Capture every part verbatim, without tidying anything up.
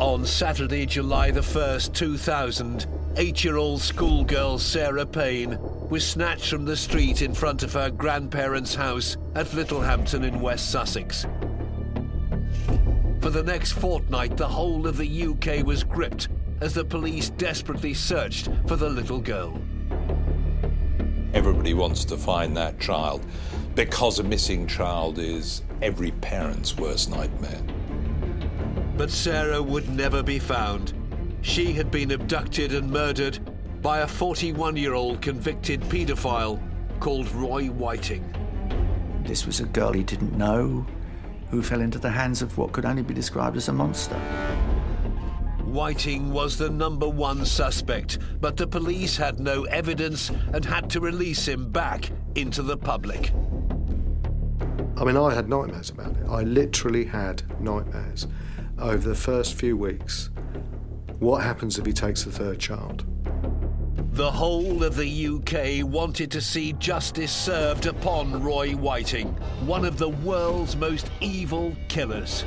On Saturday, July the first, two thousand, eight-year-old schoolgirl Sarah Payne was snatched from the street in front of her grandparents' house at Littlehampton in West Sussex. For the next fortnight, the whole of the U K was gripped as the police desperately searched for the little girl. Everybody wants to find that child because a missing child is every parent's worst nightmare. But Sarah would never be found. She had been abducted and murdered by a forty-one-year-old convicted paedophile called Roy Whiting. This was a girl he didn't know who fell into the hands of what could only be described as a monster. Whiting was the number one suspect, but the police had no evidence and had to release him back into the public. I mean, I had nightmares about it. I literally had nightmares over the first few weeks. What happens if he takes the third child? The whole of the U K wanted to see justice served upon Roy Whiting, one of the world's most evil killers.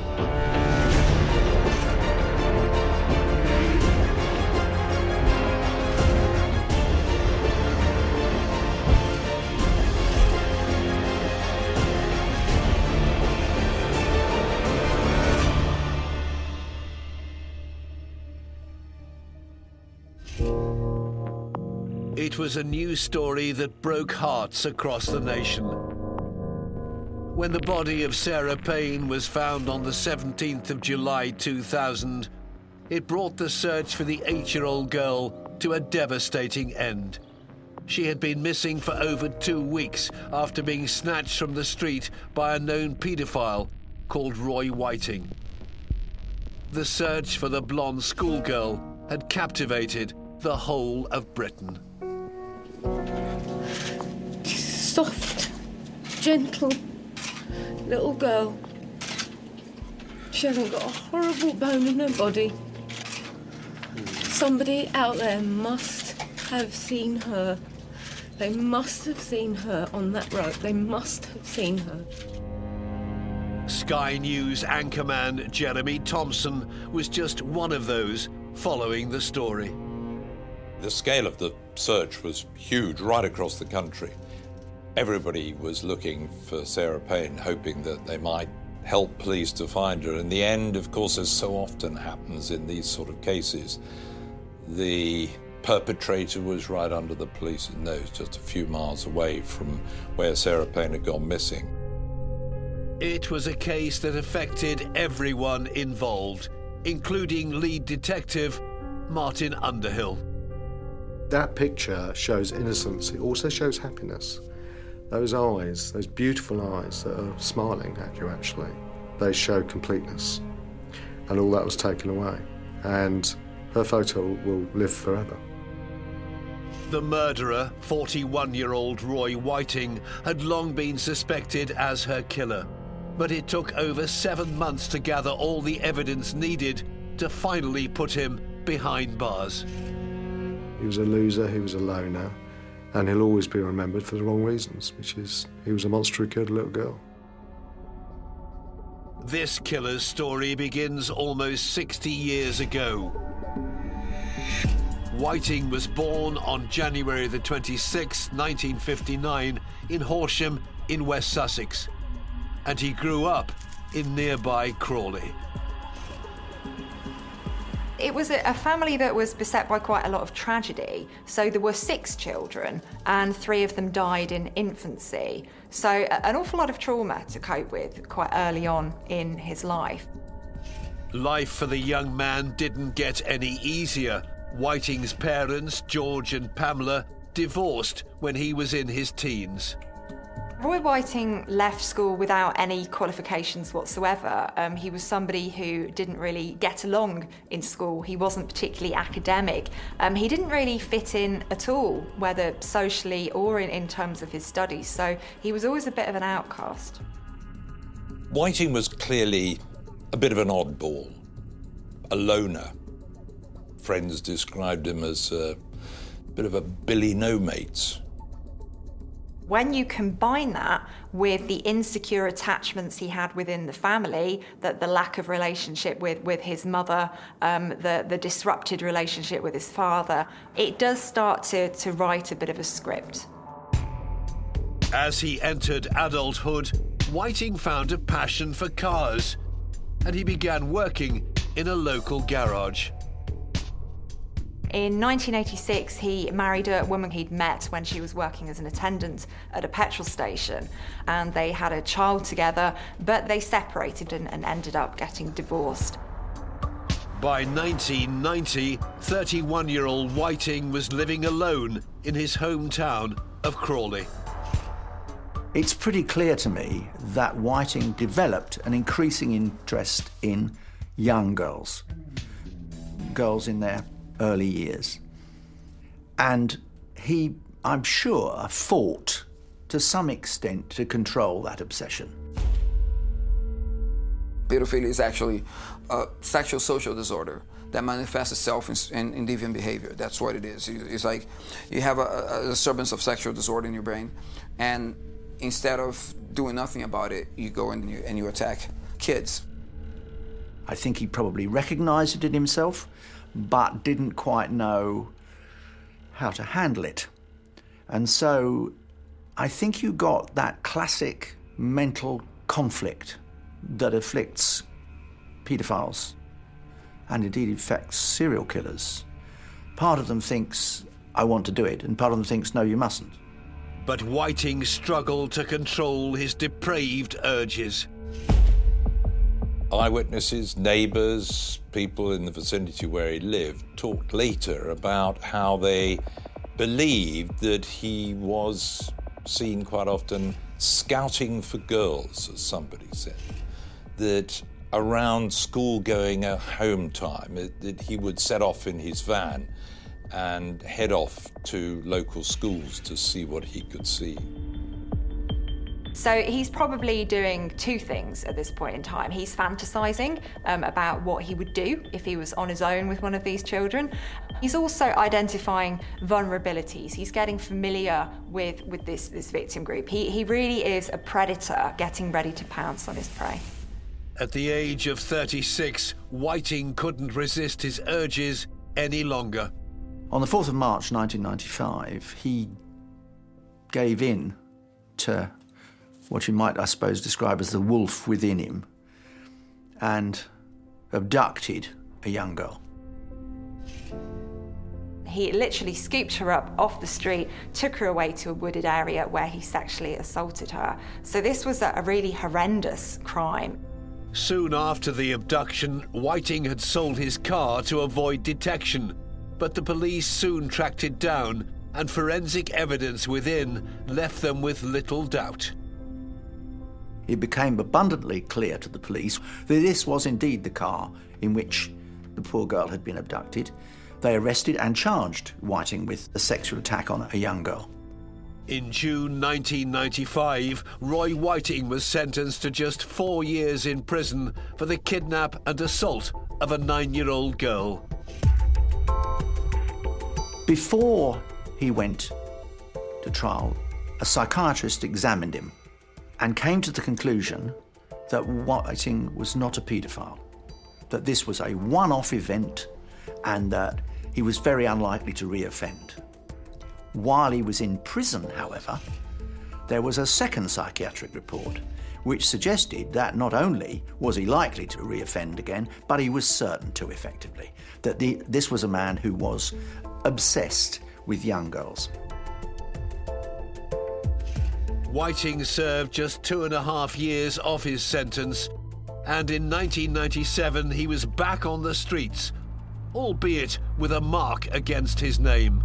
It was a news story that broke hearts across the nation. When the body of Sarah Payne was found on the seventeenth of July two thousand, it brought the search for the eight-year-old girl to a devastating end. She had been missing for over two weeks after being snatched from the street by a known paedophile called Roy Whiting. The search for the blonde schoolgirl had captivated the whole of Britain. Soft, gentle little girl. She hasn't got a horrible bone in her body. Somebody out there must have seen her. They must have seen her on that road. They must have seen her. Sky News anchorman Jeremy Thompson was just one of those following the story. The scale of the search was huge right across the country. Everybody was looking for Sarah Payne, hoping that they might help police to find her. In the end, of course, as so often happens in these sort of cases, the perpetrator was right under the police's nose, just a few miles away from where Sarah Payne had gone missing. It was a case that affected everyone involved, including lead detective Martin Underhill. That picture shows innocence. It also shows happiness. Those eyes, those beautiful eyes that are smiling at you, actually, they show completeness. And all that was taken away. And her photo will live forever. The murderer, forty-one-year-old Roy Whiting, had long been suspected as her killer. But it took over seven months to gather all the evidence needed to finally put him behind bars. He was a loser, he was a loner, and he'll always be remembered for the wrong reasons, which is he was a monster who killed a little girl. This killer's story begins almost sixty years ago. Whiting was born on January the twenty-sixth, nineteen fifty-nine, in Horsham in West Sussex, and he grew up in nearby Crawley. It was a family that was beset by quite a lot of tragedy. So there were six children and three of them died in infancy. So an awful lot of trauma to cope with quite early on in his life. Life for the young man didn't get any easier. Whiting's parents, George and Pamela, divorced when he was in his teens. Roy Whiting left school without any qualifications whatsoever. Um, he was somebody who didn't really get along in school. He wasn't particularly academic. Um, he didn't really fit in at all, whether socially or in, in terms of his studies. So he was always a bit of an outcast. Whiting was clearly a bit of an oddball, a loner. Friends described him as a bit of a Billy No-Mates. When you combine that with the insecure attachments he had within the family, that the lack of relationship with, with his mother, um, the, the disrupted relationship with his father, it does start to, to write a bit of a script. As he entered adulthood, Whiting found a passion for cars, and he began working in a local garage. In nineteen eighty-six, he married a woman he'd met when she was working as an attendant at a petrol station, and they had a child together, but they separated and, and ended up getting divorced. By nineteen ninety, thirty-one-year-old Whiting was living alone in his hometown of Crawley. It's pretty clear to me that Whiting developed an increasing interest in young girls, girls in their early years. And he, I'm sure, fought to some extent to control that obsession. Pedophilia is actually a sexual social disorder that manifests itself in, in, in deviant behavior. That's what it is. It's like you have a, a disturbance of sexual disorder in your brain, and instead of doing nothing about it, you go and you, and you attack kids. I think he probably recognised it in himself, but didn't quite know how to handle it. And so I think you got that classic mental conflict that afflicts paedophiles, and indeed affects serial killers. Part of them thinks, I want to do it, and part of them thinks, no, you mustn't. But Whiting struggled to control his depraved urges. Eyewitnesses, neighbours, people in the vicinity where he lived talked later about how they believed that he was seen quite often scouting for girls, as somebody said. That around school-going at home time, that he would set off in his van and head off to local schools to see what he could see. So he's probably doing two things at this point in time. He's fantasizing um, about what he would do if he was on his own with one of these children. He's also identifying vulnerabilities. He's getting familiar with, with this, this victim group. He, he really is a predator getting ready to pounce on his prey. At the age of thirty-six, Whiting couldn't resist his urges any longer. On the fourth of March nineteen ninety-five, he gave in to what you might, I suppose, describe as the wolf within him, and abducted a young girl. He literally scooped her up off the street, took her away to a wooded area where he sexually assaulted her. So this was a really horrendous crime. Soon after the abduction, Whiting had sold his car to avoid detection, but the police soon tracked it down, and forensic evidence within left them with little doubt. It became abundantly clear to the police that this was indeed the car in which the poor girl had been abducted. They arrested and charged Whiting with a sexual attack on a young girl. In June nineteen ninety-five, Roy Whiting was sentenced to just four years in prison for the kidnap and assault of a nine-year-old girl. Before he went to trial, a psychiatrist examined him and came to the conclusion that Whiting was not a paedophile, that this was a one-off event and that he was very unlikely to reoffend. While he was in prison, however, there was a second psychiatric report which suggested that not only was he likely to reoffend again, but he was certain to effectively, that the, this was a man who was obsessed with young girls. Whiting served just two and a half years off his sentence, and in nineteen ninety-seven he was back on the streets, albeit with a mark against his name.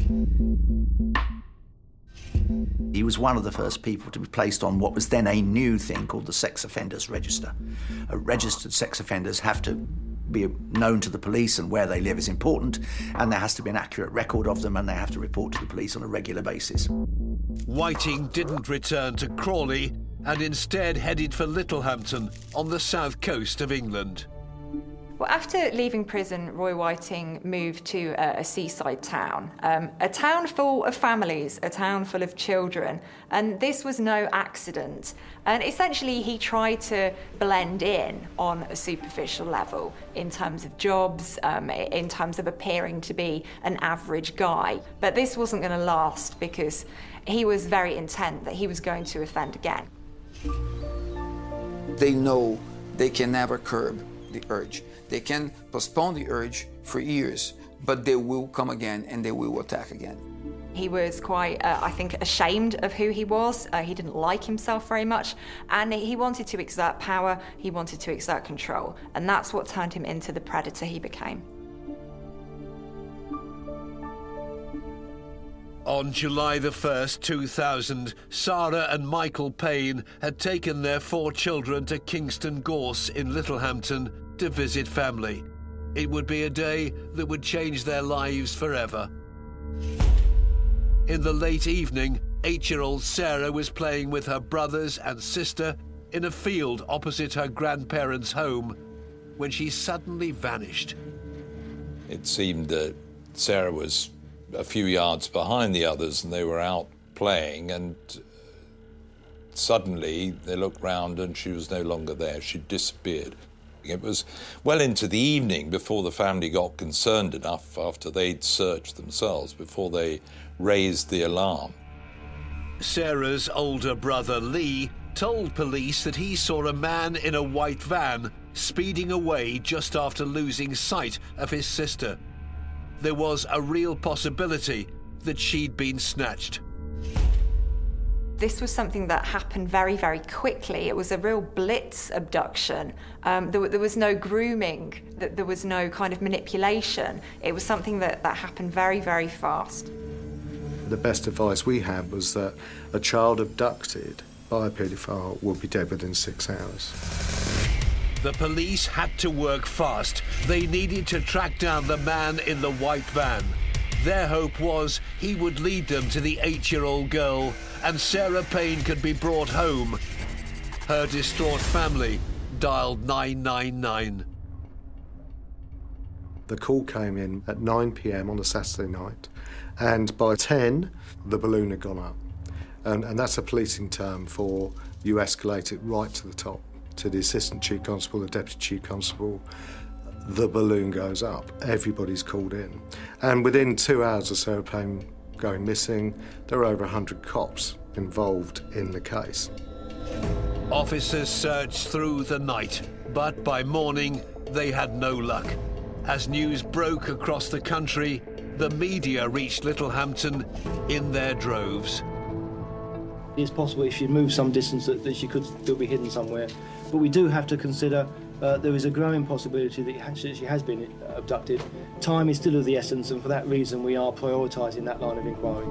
He was one of the first people to be placed on what was then a new thing called the Sex Offenders Register. Uh, registered sex offenders have to be known to the police, and where they live is important, and there has to be an accurate record of them, and they have to report to the police on a regular basis. Whiting didn't return to Crawley and instead headed for Littlehampton on the south coast of England. Well, after leaving prison, Roy Whiting moved to a, a seaside town, um, a town full of families, a town full of children, and this was no accident. And essentially, he tried to blend in on a superficial level in terms of jobs, um, in terms of appearing to be an average guy. But this wasn't going to last because he was very intent that he was going to offend again. They know they can never curb the urge. They can postpone the urge for years, but they will come again and they will attack again. He was quite, uh, I think, ashamed of who he was. Uh, he didn't like himself very much, and he wanted to exert power, he wanted to exert control, and that's what turned him into the predator he became. On July the first, two thousand, Sarah and Michael Payne had taken their four children to Kingston Gorse in Littlehampton to visit family. It would be a day that would change their lives forever. In the late evening, eight-year-old Sarah was playing with her brothers and sister in a field opposite her grandparents' home when she suddenly vanished. It seemed that Sarah was a few yards behind the others and they were out playing, and suddenly they looked round and she was no longer there. She'd disappeared. It was well into the evening before the family got concerned enough, after they'd searched themselves, before they raised the alarm. Sarah's older brother Lee told police that he saw a man in a white van speeding away just after losing sight of his sister. There was a real possibility that she'd been snatched. This was something that happened very, very quickly. It was a real blitz abduction. Um, there, there was no grooming, that there was no kind of manipulation. It was something that, that happened very, very fast. The best advice we had was that a child abducted by a paedophile would be dead within six hours. The police had to work fast. They needed to track down the man in the white van. Their hope was he would lead them to the eight-year-old girl and Sarah Payne could be brought home. Her distraught family dialed nine nine nine. The call came in at nine p m on a Saturday night, and by ten, the balloon had gone up. And, and that's a policing term for you escalate it right to the top, to the assistant chief constable, the deputy chief constable. The balloon goes up, everybody's called in. And within two hours of Sarah Payne going missing, there were over one hundred cops involved in the case. Officers searched through the night, but by morning they had no luck. As news broke across the country, the media reached Littlehampton in their droves. It's possible if she moved some distance that, that she could still be hidden somewhere, but we do have to consider Uh, there is a growing possibility that she has been abducted. Time is still of the essence, and for that reason we are prioritising that line of inquiry.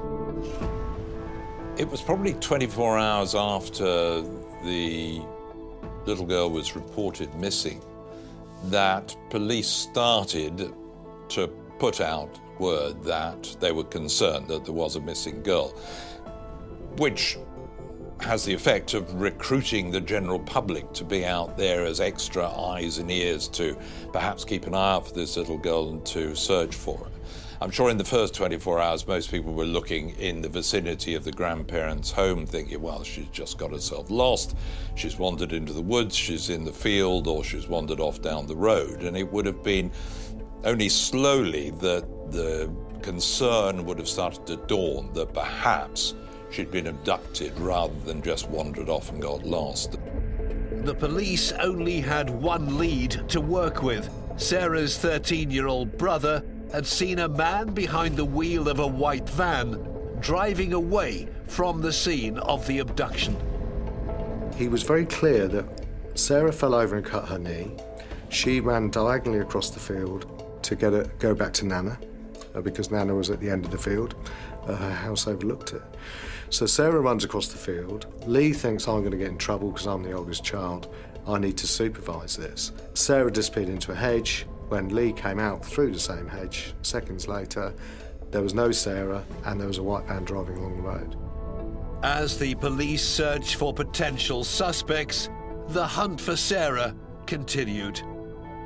It was probably twenty-four hours after the little girl was reported missing that police started to put out word that they were concerned that there was a missing girl, which has the effect of recruiting the general public to be out there as extra eyes and ears to perhaps keep an eye out for this little girl and to search for her. I'm sure in the first twenty-four hours most people were looking in the vicinity of the grandparents' home thinking, well, she's just got herself lost, she's wandered into the woods, she's in the field, or she's wandered off down the road. And it would have been only slowly that the concern would have started to dawn that perhaps she'd been abducted rather than just wandered off and got lost. The police only had one lead to work with. Sarah's thirteen-year-old brother had seen a man behind the wheel of a white van driving away from the scene of the abduction. He was very clear that Sarah fell over and cut her knee. She ran diagonally across the field to get a, go back to Nana, uh, because Nana was at the end of the field. Uh, her house overlooked it. So Sarah runs across the field. Lee thinks, I'm going to get in trouble because I'm the oldest child. I need to supervise this. Sarah disappeared into a hedge. When Lee came out through the same hedge, seconds later, there was no Sarah and there was a white van driving along the road. As the police searched for potential suspects, the hunt for Sarah continued.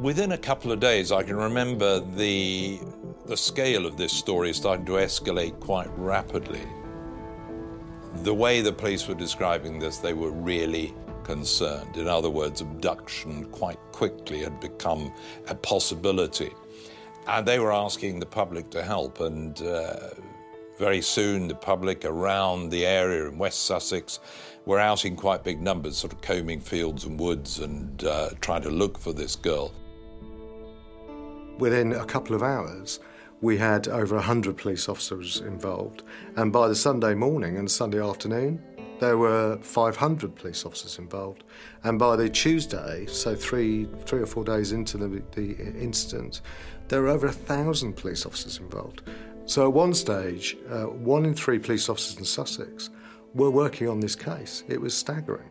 Within a couple of days, I can remember the, the scale of this story starting to escalate quite rapidly. The way the police were describing this, they were really concerned. In other words, abduction quite quickly had become a possibility. And they were asking the public to help, and uh, very soon the public around the area in West Sussex were out in quite big numbers, sort of combing fields and woods and uh, trying to look for this girl. Within a couple of hours, we had over one hundred police officers involved, and by the Sunday morning and Sunday afternoon, there were five hundred police officers involved. And by the Tuesday, so three, three or four days into the, the incident, there were over a thousand police officers involved. So at one stage, uh, one in three police officers in Sussex were working on this case. It was staggering.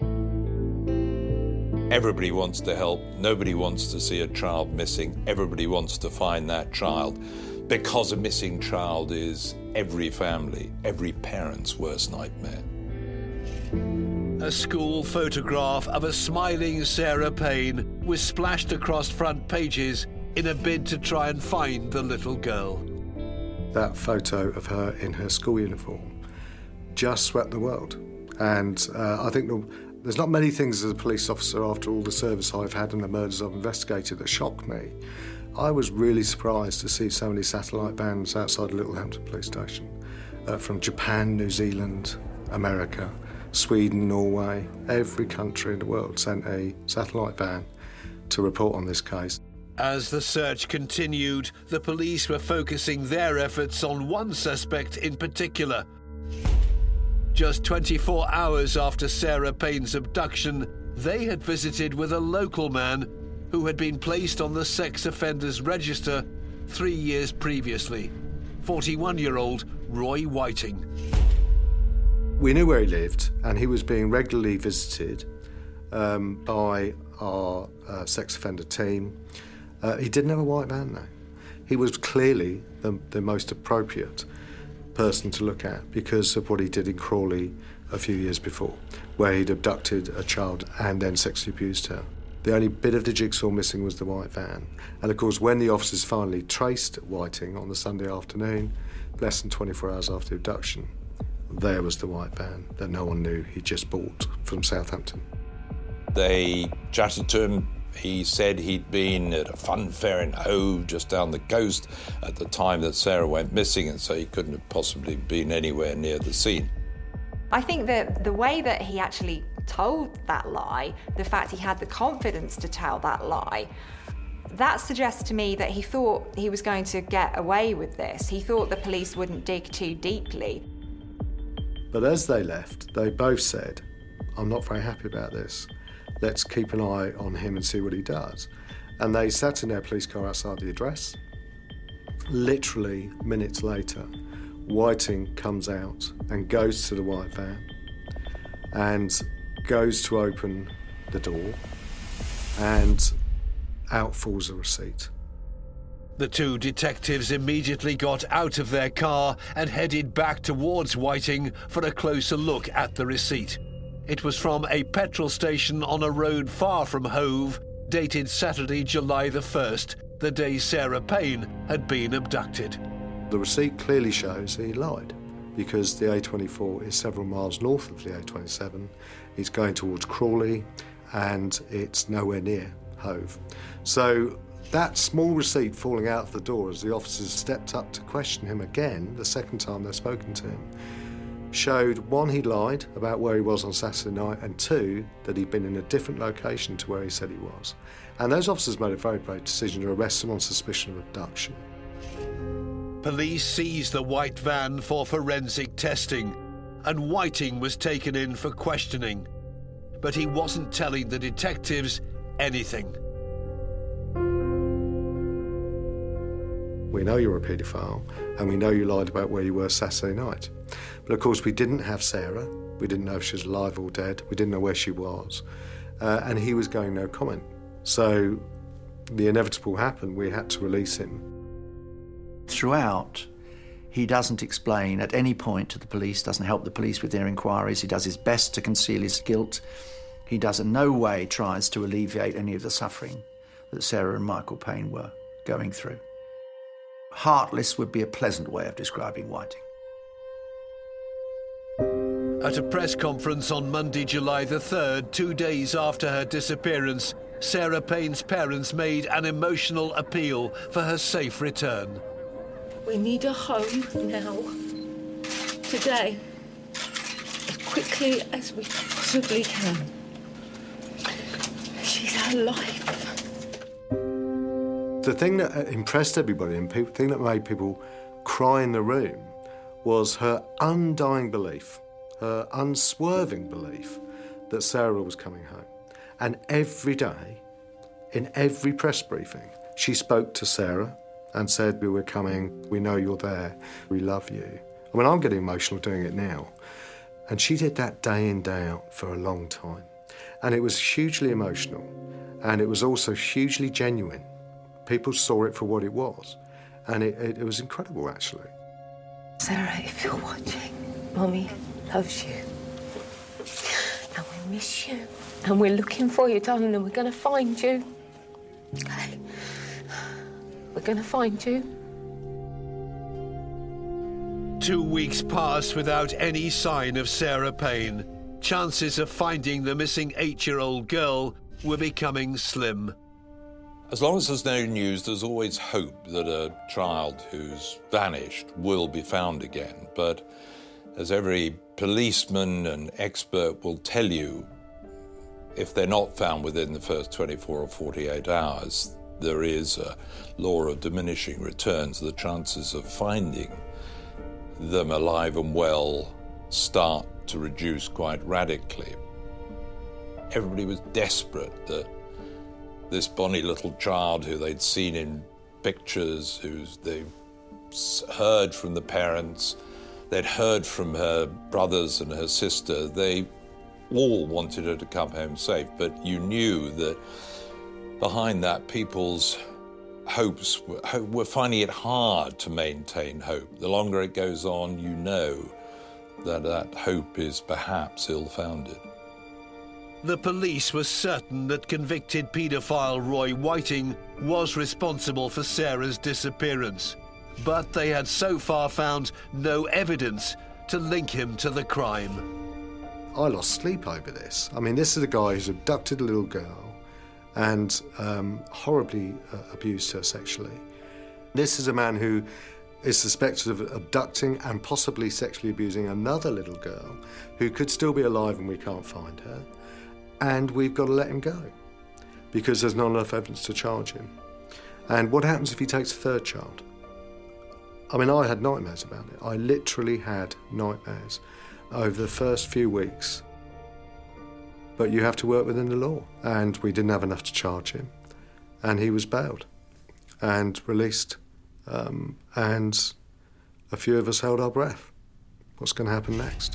Everybody wants to help. Nobody wants to see a child missing. Everybody wants to find that child, because a missing child is every family, every parent's worst nightmare. A school photograph of a smiling Sarah Payne was splashed across front pages in a bid to try and find the little girl. That photo of her in her school uniform just swept the world. And uh, I think the, there's not many things as a police officer, after all the service I've had and the murders I've investigated, that shock me. I was really surprised to see so many satellite vans outside Littlehampton police station, uh, from Japan, New Zealand, America, Sweden, Norway. Every country in the world sent a satellite van to report on this case. As the search continued, the police were focusing their efforts on one suspect in particular. Just twenty-four hours after Sarah Payne's abduction, they had visited with a local man who had been placed on the sex offenders register three years previously, forty-one-year-old Roy Whiting. We knew where he lived, and he was being regularly visited um, by our uh, sex offender team. Uh, he didn't have a white van, though. He was clearly the, the most appropriate person to look at because of what he did in Crawley a few years before, where he'd abducted a child and then sexually abused her. The only bit of the jigsaw missing was the white van. And of course, when the officers finally traced Whiting on the Sunday afternoon, less than twenty-four hours after the abduction, there was the white van that no one knew he'd just bought from Southampton. They chatted to him. He said he'd been at a fun fair in Hove, just down the coast, at the time that Sarah went missing, and so he couldn't have possibly been anywhere near the scene. I think that the way that he actually told that lie, the fact he had the confidence to tell that lie, that suggests to me that he thought he was going to get away with this. He thought the police wouldn't dig too deeply. But as they left, they both said, "I'm not very happy about this. Let's keep an eye on him and see what he does." And they sat in their police car outside the address. Literally minutes later, Whiting comes out and goes to the white van and goes to open the door, and out falls a receipt. The two detectives immediately got out of their car and headed back towards Whiting for a closer look at the receipt. It was from a petrol station on a road far from Hove, dated Saturday, July the first, the day Sarah Payne had been abducted. The receipt clearly shows he lied, because the A twenty-four is several miles north of the A twenty-seven. It's going towards Crawley, and it's nowhere near Hove. So that small receipt falling out of the door as the officers stepped up to question him again, the second time they'd spoken to him, showed, one, he lied about where he was on Saturday night, and two, that he'd been in a different location to where he said he was. And those officers made a very brave decision to arrest him on suspicion of abduction. Police seized the white van for forensic testing, and Whiting was taken in for questioning. But he wasn't telling the detectives anything. We know you're a paedophile, and we know you lied about where you were Saturday night. But of course, we didn't have Sarah. We didn't know if she was alive or dead. We didn't know where she was. Uh, and he was going no comment. So the inevitable happened. We had to release him. Throughout, he doesn't explain at any point to the police, doesn't help the police with their inquiries. He does his best to conceal his guilt. He does in no way tries to alleviate any of the suffering that Sarah and Michael Payne were going through. Heartless would be a pleasant way of describing Whiting. At a press conference on Monday, July the third, two days after her disappearance, Sarah Payne's parents made an emotional appeal for her safe return. We need a home now, today, as quickly as we possibly can. She's our life. The thing that impressed everybody and the thing that made people cry in the room was her undying belief, her unswerving belief that Sarah was coming home. And every day, in every press briefing, she spoke to Sarah and said, we're coming, we know you're there, we love you. I mean, I'm getting emotional doing it now. And she did that day in, day out for a long time. And it was hugely emotional. And it was also hugely genuine. People saw it for what it was. And it, it, it was incredible, actually. Sarah, if you're watching, Mummy loves you. And we miss you. And we're looking for you, darling, and we're going to find you. Okay? We're going to find you. Two weeks passed without any sign of Sarah Payne. Chances of finding the missing eight-year-old girl were becoming slim. As long as there's no news, there's always hope that a child who's vanished will be found again. But as every policeman and expert will tell you, if they're not found within the first twenty-four or forty-eight hours, there is a law of diminishing returns. The chances of finding them alive and well start to reduce quite radically. Everybody was desperate that this bonny little child who they'd seen in pictures, who they heard from the parents, they'd heard from her brothers and her sister, they all wanted her to come home safe, but you knew that behind that people's hopes were, were finding it hard to maintain hope. The longer it goes on, you know that that hope is perhaps ill-founded. The police were certain that convicted paedophile Roy Whiting was responsible for Sarah's disappearance, but they had so far found no evidence to link him to the crime. I lost sleep over this. I mean, this is a guy who's abducted a little girl and um, horribly uh, abused her sexually. This is a man who is suspected of abducting and possibly sexually abusing another little girl who could still be alive and we can't find her. And we've got to let him go because there's not enough evidence to charge him. And what happens if he takes a third child? I mean, I had nightmares about it. I literally had nightmares over the first few weeks. But you have to work within the law. And we didn't have enough to charge him. And he was bailed and released. Um, and a few of us held our breath. What's going to happen next?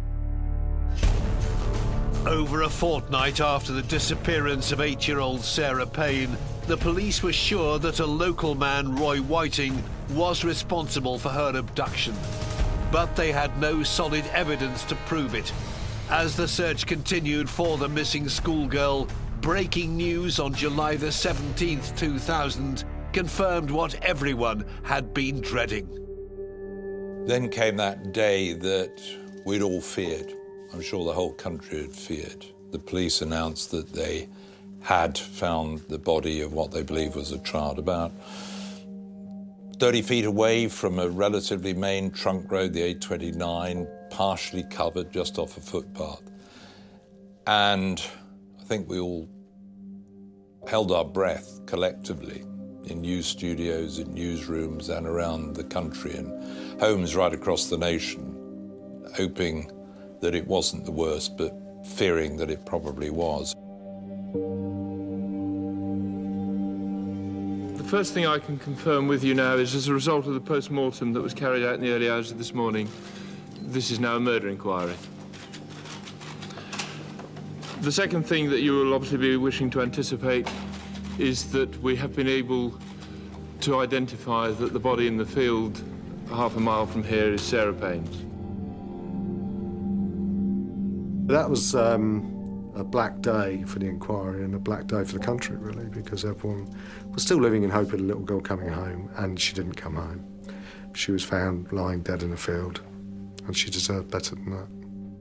Over a fortnight after the disappearance of eight-year-old Sarah Payne, the police were sure that a local man, Roy Whiting, was responsible for her abduction. But they had no solid evidence to prove it. As the search continued for the missing schoolgirl, breaking news on July the seventeenth, two thousand, confirmed what everyone had been dreading. Then came that day that we'd all feared. I'm sure the whole country had feared. The police announced that they had found the body of what they believed was a child about thirty feet away from a relatively main trunk road, the eight twenty-nine, partially covered just off a footpath. And I think we all held our breath collectively in news studios, in newsrooms and around the country and homes right across the nation, hoping that it wasn't the worst, but fearing that it probably was. The first thing I can confirm with you now is, as a result of the post-mortem that was carried out in the early hours of this morning, this is now a murder inquiry. The second thing that you will obviously be wishing to anticipate is that we have been able to identify that the body in the field half a mile from here is Sarah Payne's. That was um, a black day for the inquiry and a black day for the country, really, because everyone was still living in hope of the little girl coming home, and she didn't come home. She was found lying dead in a field, and she deserved better than that.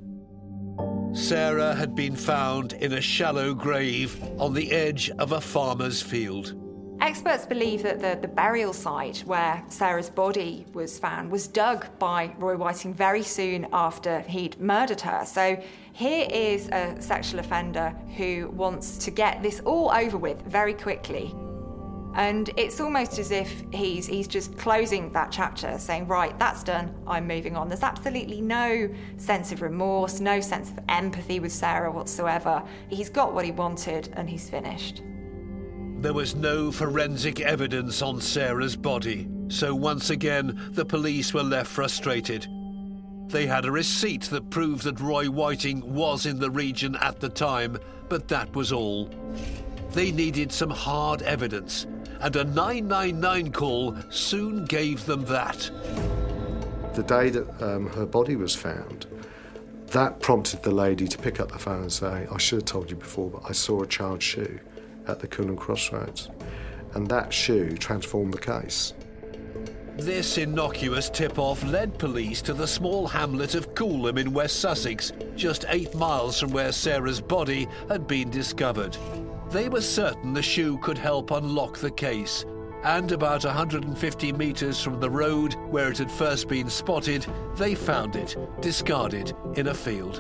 Sarah had been found in a shallow grave on the edge of a farmer's field. Experts believe that the, the burial site where Sarah's body was found was dug by Roy Whiting very soon after he'd murdered her. So here is a sexual offender who wants to get this all over with very quickly. And it's almost as if he's he's just closing that chapter, saying, right, that's done, I'm moving on. There's absolutely no sense of remorse, no sense of empathy with Sarah whatsoever. He's got what he wanted and he's finished. There was no forensic evidence on Sarah's body, so once again the police were left frustrated. They had a receipt that proved that Roy Whiting was in the region at the time, but that was all. They needed some hard evidence, and a nine nine nine call soon gave them that. The day that um, her body was found, that prompted the lady to pick up the phone and say, I should have told you before, but I saw a child's shoe at the Coolham Crossroads, and that shoe transformed the case. This innocuous tip-off led police to the small hamlet of Coolham in West Sussex, just eight miles from where Sarah's body had been discovered. They were certain the shoe could help unlock the case, and about one hundred fifty metres from the road where it had first been spotted, they found it, discarded in a field.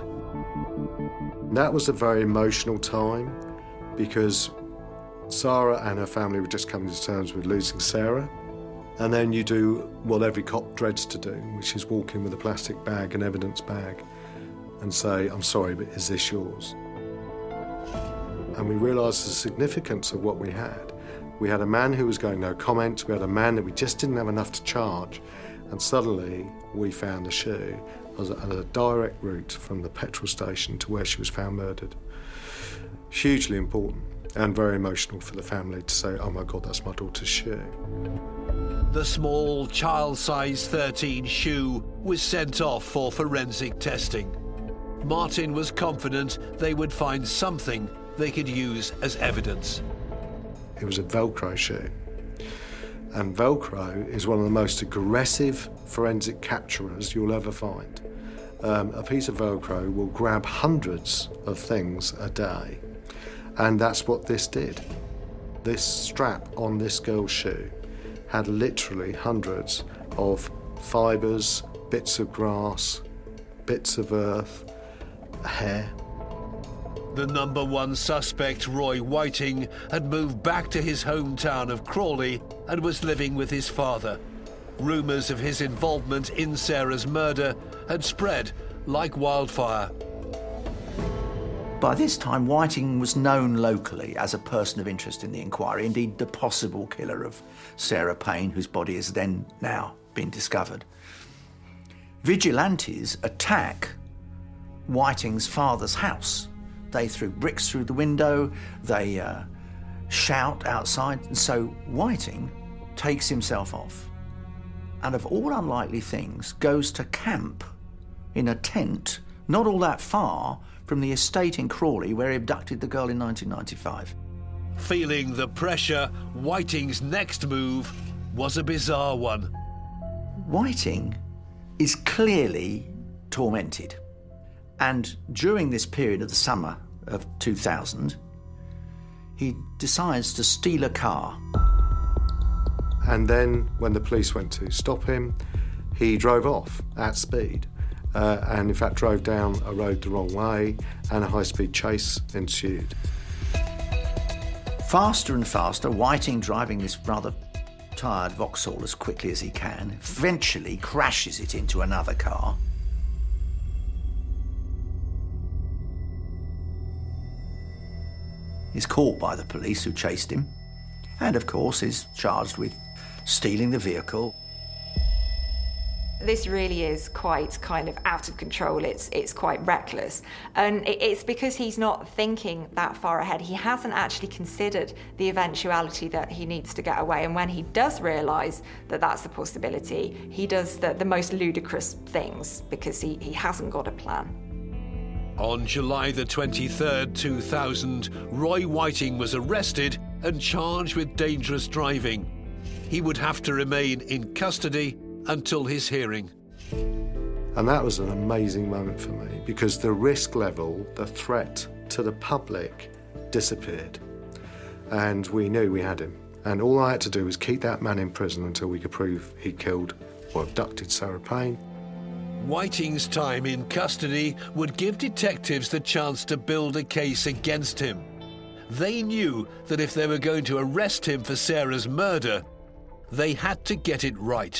That was a very emotional time, because Sarah and her family were just coming to terms with losing Sarah. And then you do what every cop dreads to do, which is walk in with a plastic bag, an evidence bag, and say, I'm sorry, but is this yours? And we realised the significance of what we had. We had a man who was going no comment, we had a man that we just didn't have enough to charge, and suddenly we found the shoe as a, as a direct route from the petrol station to where she was found murdered. Hugely important and very emotional for the family to say, oh my God, that's my daughter's shoe. The small, child-sized thirteen shoe was sent off for forensic testing. Martin was confident they would find something they could use as evidence. It was a Velcro shoe. And Velcro is one of the most aggressive forensic capturers you'll ever find. Um, a piece of Velcro will grab hundreds of things a day. And that's what this did. This strap on this girl's shoe had literally hundreds of fibres, bits of grass, bits of earth, hair. The number one suspect, Roy Whiting, had moved back to his hometown of Crawley and was living with his father. Rumours of his involvement in Sarah's murder had spread like wildfire. By this time, Whiting was known locally as a person of interest in the inquiry, indeed the possible killer of Sarah Payne, whose body has then now been discovered. Vigilantes attack Whiting's father's house. They threw bricks through the window, they uh, shout outside, and so Whiting takes himself off and, of all unlikely things, goes to camp in a tent not all that far from the estate in Crawley where he abducted the girl in nineteen ninety-five. Feeling the pressure, Whiting's next move was a bizarre one. Whiting is clearly tormented. And during this period of the summer of two thousand, he decides to steal a car. And then when the police went to stop him, he drove off at speed. Uh, and in fact drove down a road the wrong way, and a high-speed chase ensued. Faster and faster, Whiting, driving this rather tired Vauxhall as quickly as he can, eventually crashes it into another car. He's caught by the police who chased him, and of course is charged with stealing the vehicle. This really is quite kind of out of control. It's it's quite reckless. And it's because he's not thinking that far ahead. He hasn't actually considered the eventuality that he needs to get away. And when he does realise that that's a possibility, he does the, the most ludicrous things because he, he hasn't got a plan. On July the twenty-third, two thousand, Roy Whiting was arrested and charged with dangerous driving. He would have to remain in custody until his hearing. And that was an amazing moment for me because the risk level, the threat to the public disappeared. And we knew we had him. And all I had to do was keep that man in prison until we could prove he killed or abducted Sarah Payne. Whiting's time in custody would give detectives the chance to build a case against him. They knew that if they were going to arrest him for Sarah's murder, they had to get it right.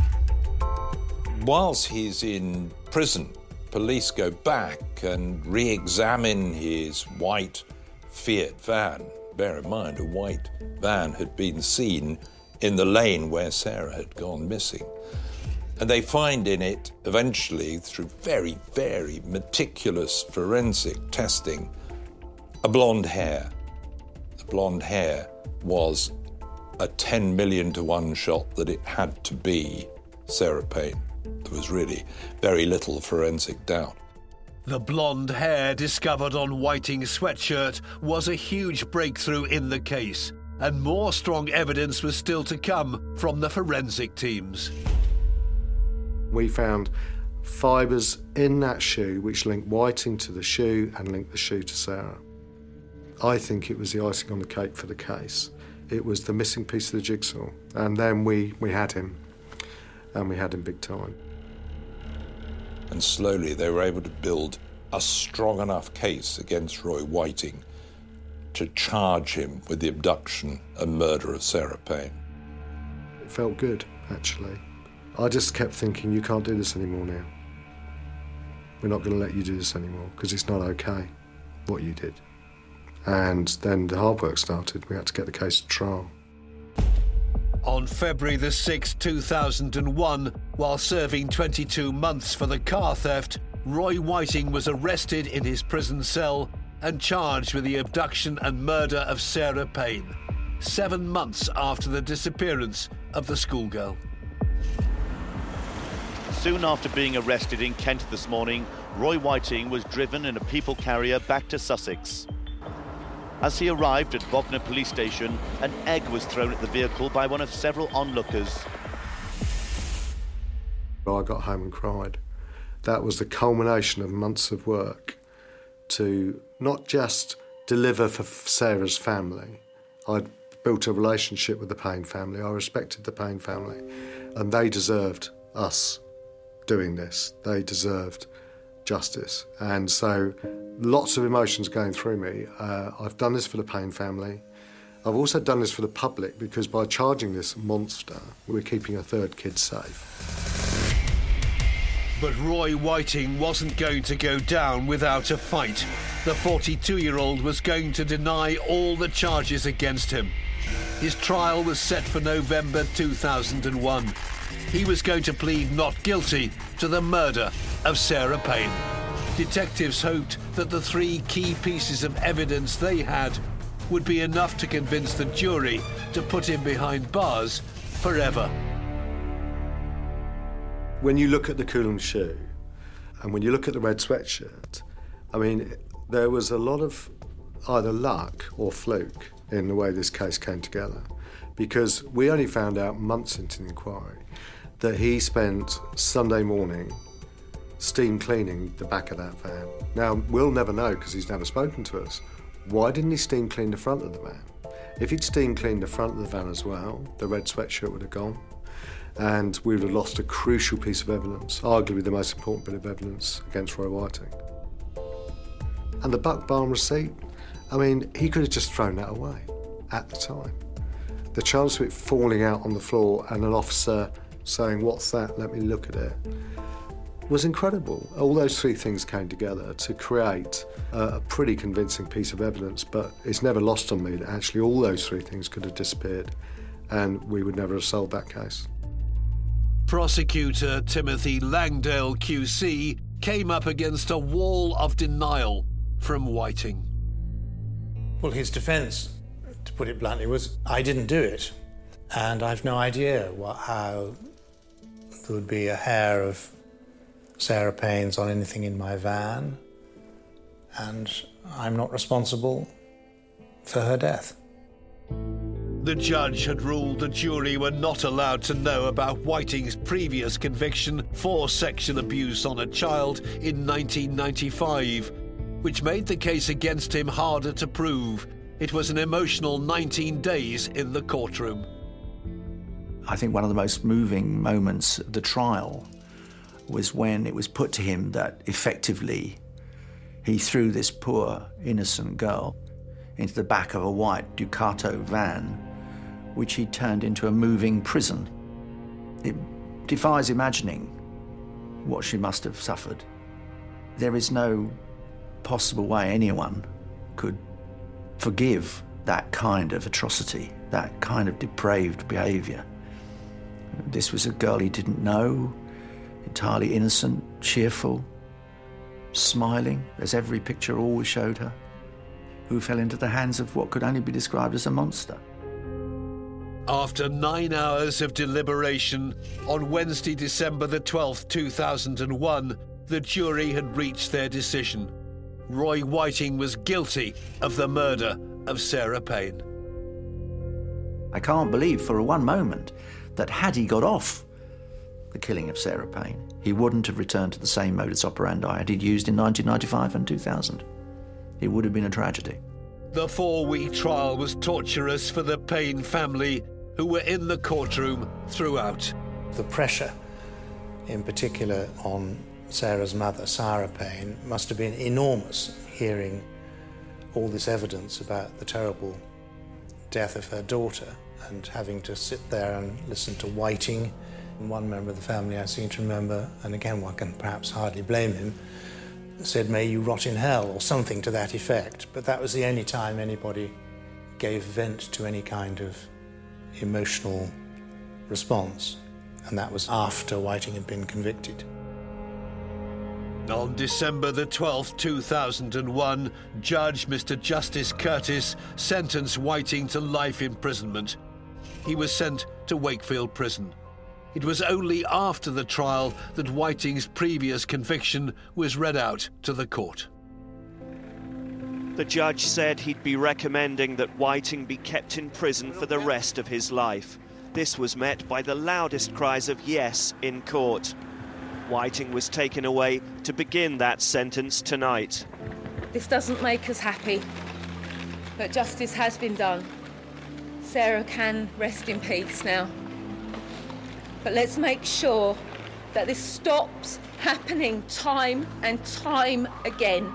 Whilst he's in prison, police go back and re-examine his white Fiat van. Bear in mind, a white van had been seen in the lane where Sarah had gone missing. And they find in it, eventually, through very, very meticulous forensic testing, a blonde hair. The blonde hair was a ten million to one shot that it had to be Sarah Payne. There was really very little forensic doubt. The blonde hair discovered on Whiting's sweatshirt was a huge breakthrough in the case, and more strong evidence was still to come from the forensic teams. We found fibres in that shoe which linked Whiting to the shoe and linked the shoe to Sarah. I think it was the icing on the cake for the case. It was the missing piece of the jigsaw. And then we, we had him, and we had him big time. And slowly they were able to build a strong enough case against Roy Whiting to charge him with the abduction and murder of Sarah Payne. It felt good, actually. I just kept thinking, you can't do this anymore now. We're not going to let you do this anymore because it's not okay, what you did. And then the hard work started. We had to get the case to trial. On February the sixth, two thousand one, while serving twenty-two months for the car theft, Roy Whiting was arrested in his prison cell and charged with the abduction and murder of Sarah Payne, seven months after the disappearance of the schoolgirl. Soon after being arrested in Kent this morning, Roy Whiting was driven in a people carrier back to Sussex. As he arrived at Bognor Police Station, an egg was thrown at the vehicle by one of several onlookers. I got home and cried. That was the culmination of months of work to not just deliver for Sarah's family. I'd built a relationship with the Payne family. I respected the Payne family, and they deserved us doing this. They deserved justice. And so lots of emotions going through me. Uh, I've done this for the Payne family. I've also done this for the public because by charging this monster, we're keeping a third kid safe. But Roy Whiting wasn't going to go down without a fight. The forty-two-year-old was going to deny all the charges against him. His trial was set for November two thousand one. He was going to plead not guilty to the murder of Sarah Payne. Detectives hoped that the three key pieces of evidence they had would be enough to convince the jury to put him behind bars forever. When you look at the Coulomb shoe and when you look at the red sweatshirt, I mean, there was a lot of either luck or fluke in the way this case came together, because we only found out months into the inquiry that he spent Sunday morning steam cleaning the back of that van. Now, we'll never know because he's never spoken to us. Why didn't he steam clean the front of the van? If he'd steam cleaned the front of the van as well, the red sweatshirt would have gone, and we would have lost a crucial piece of evidence, arguably the most important bit of evidence against Roy Whiting. And the Buck Barn receipt, I mean, he could have just thrown that away at the time. The chance of it falling out on the floor and an officer saying, "What's that? Let me look at it," was incredible. All those three things came together to create a, a pretty convincing piece of evidence, but it's never lost on me that actually all those three things could have disappeared and we would never have solved that case. Prosecutor Timothy Langdale Q C came up against a wall of denial from Whiting. Well, his defence, to put it bluntly, was, I didn't do it. And I've no idea what, how there would be a hair of Sarah Payne's on anything in my van. and I'm not responsible for her death. The judge had ruled the jury were not allowed to know about Whiting's previous conviction for sexual abuse on a child in nineteen ninety-five, which made the case against him harder to prove. It was an emotional nineteen days in the courtroom. I think one of the most moving moments of the trial was when it was put to him that effectively he threw this poor, innocent girl into the back of a white Ducato van, which he turned into a moving prison. It defies imagining what she must have suffered. There is no possible way anyone could forgive that kind of atrocity, that kind of depraved behaviour. This was a girl he didn't know, entirely innocent, cheerful, smiling, as every picture always showed her, who fell into the hands of what could only be described as a monster. After nine hours of deliberation, on Wednesday, December the twelfth, two thousand one, the jury had reached their decision. Roy Whiting was guilty of the murder of Sarah Payne. I can't believe for one moment that had he got off the killing of Sarah Payne, he wouldn't have returned to the same modus operandi that he'd used in nineteen ninety-five and two thousand. It would have been a tragedy. The four-week trial was torturous for the Payne family, who were in the courtroom throughout. The pressure, in particular on Sarah's mother, Sarah Payne, must have been enormous, hearing all this evidence about the terrible death of her daughter and having to sit there and listen to Whiting. And one member of the family, I seem to remember, and again one can perhaps hardly blame him, said, "May you rot in hell," or something to that effect. But that was the only time anybody gave vent to any kind of emotional response, and that was after Whiting had been convicted. On December the twelfth, two thousand one, Judge Mister Justice Curtis sentenced Whiting to life imprisonment. He was sent to Wakefield Prison. It was only after the trial that Whiting's previous conviction was read out to the court. The judge said he'd be recommending that Whiting be kept in prison for the rest of his life. This was met by the loudest cries of yes in court. Whiting was taken away to begin that sentence tonight. This doesn't make us happy, but justice has been done. Sarah can rest in peace now. But let's make sure that this stops happening time and time again.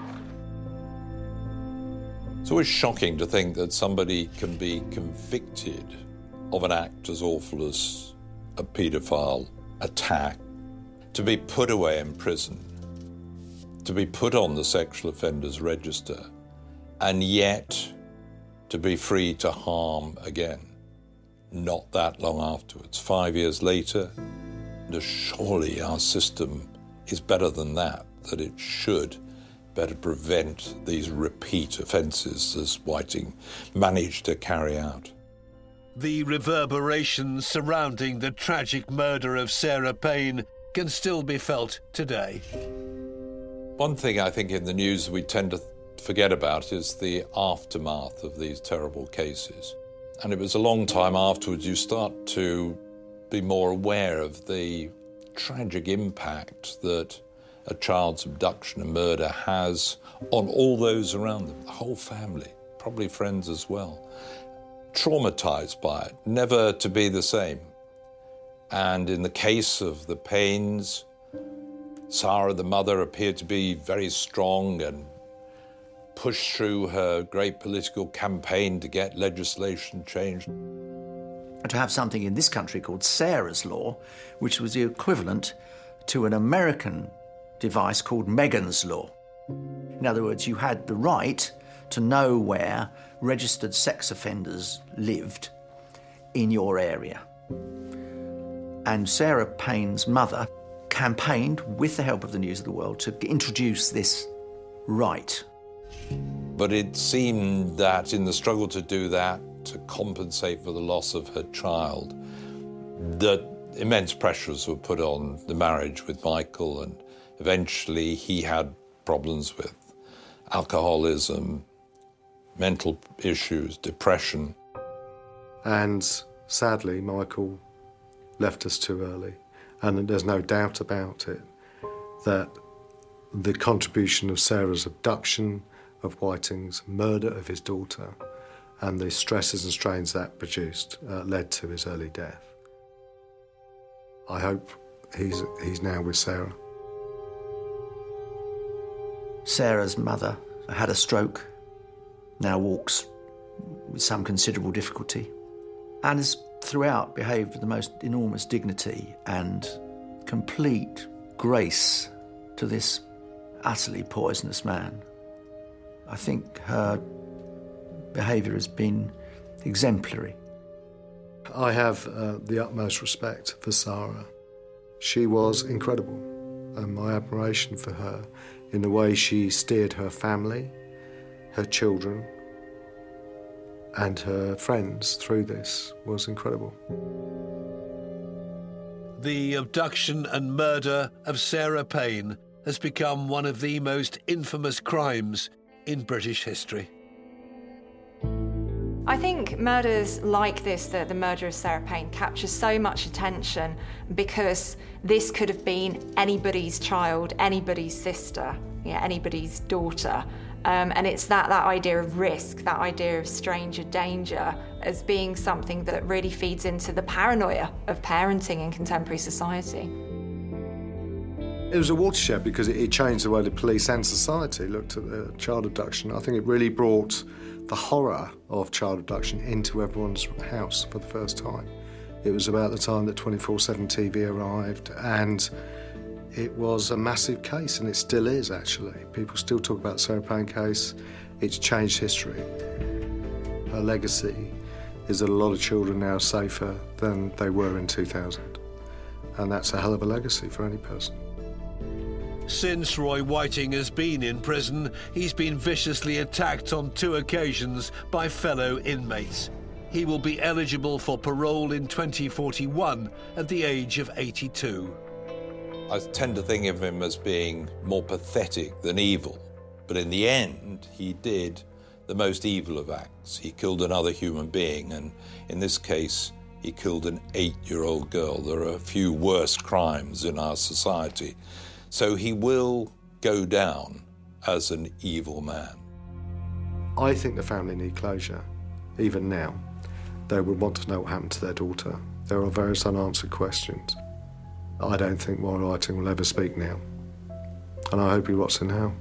It's always shocking to think that somebody can be convicted of an act as awful as a paedophile attack, to be put away in prison, to be put on the sexual offenders register, and yet to be free to harm again. Not that long afterwards, five years later. And surely our system is better than that, that it should better prevent these repeat offences as Whiting managed to carry out. The reverberations surrounding the tragic murder of Sarah Payne can still be felt today. One thing I think in the news we tend to forget about is the aftermath of these terrible cases. And it was a long time afterwards you start to be more aware of the tragic impact that a child's abduction and murder has on all those around them, the whole family, probably friends as well. Traumatised by it, never to be the same. And in the case of the Paynes, Sarah, the mother, appeared to be very strong and pushed through her great political campaign to get legislation changed. To have something in this country called Sarah's Law, which was the equivalent to an American device called Megan's Law. In other words, you had the right to know where registered sex offenders lived in your area. And Sarah Payne's mother campaigned, with the help of the News of the World, to introduce this right. But it seemed that in the struggle to do that, to compensate for the loss of her child, that immense pressures were put on the marriage with Michael, and eventually he had problems with alcoholism, mental issues, depression. And sadly, Michael left us too early. And there's no doubt about it that the contribution of Sarah's abduction, of Whiting's murder of his daughter, and the stresses and strains that produced uh, led to his early death. I hope he's, he's now with Sarah. Sarah's mother had a stroke, now walks with some considerable difficulty, and has throughout behaved with the most enormous dignity and complete grace to this utterly poisonous man. I think her behaviour has been exemplary. I have uh, the utmost respect for Sarah. She was incredible, and my admiration for her in the way she steered her family, her children, and her friends through this was incredible. The abduction and murder of Sarah Payne has become one of the most infamous crimes in British history. I think murders like this, the, the murder of Sarah Payne, captures so much attention because this could have been anybody's child, anybody's sister, yeah, anybody's daughter. Um, and it's that, that idea of risk, that idea of stranger danger as being something that really feeds into the paranoia of parenting in contemporary society. It was a watershed because it, it changed the way the police and society looked at the child abduction. I think it really brought the horror of child abduction into everyone's house for the first time. It was about the time that twenty-four seven T V arrived, and it was a massive case, and it still is, actually. People still talk about the Sarah Payne case. It's changed history. Her legacy is that a lot of children now are safer than they were in two thousand, and that's a hell of a legacy for any person. Since Roy Whiting has been in prison, he's been viciously attacked on two occasions by fellow inmates. He will be eligible for parole in twenty forty-one at the age of eighty-two. I tend to think of him as being more pathetic than evil, but in the end, he did the most evil of acts. He killed another human being, and in this case, he killed an eight-year-old girl. There are a few worse crimes in our society. So he will go down as an evil man. I think the family need closure. Even now, they would want to know what happened to their daughter. There are various unanswered questions. I don't think Roy Whiting will ever speak now, and I hope he rots in hell.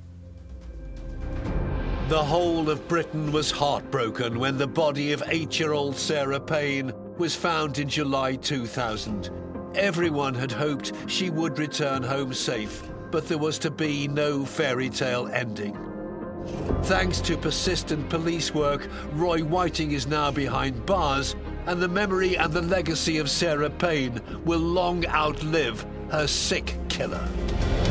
The whole of Britain was heartbroken when the body of eight-year-old Sarah Payne was found in July two thousand. Everyone had hoped she would return home safe, but there was to be no fairy tale ending. Thanks to persistent police work, Roy Whiting is now behind bars, and the memory and the legacy of Sarah Payne will long outlive her sick killer.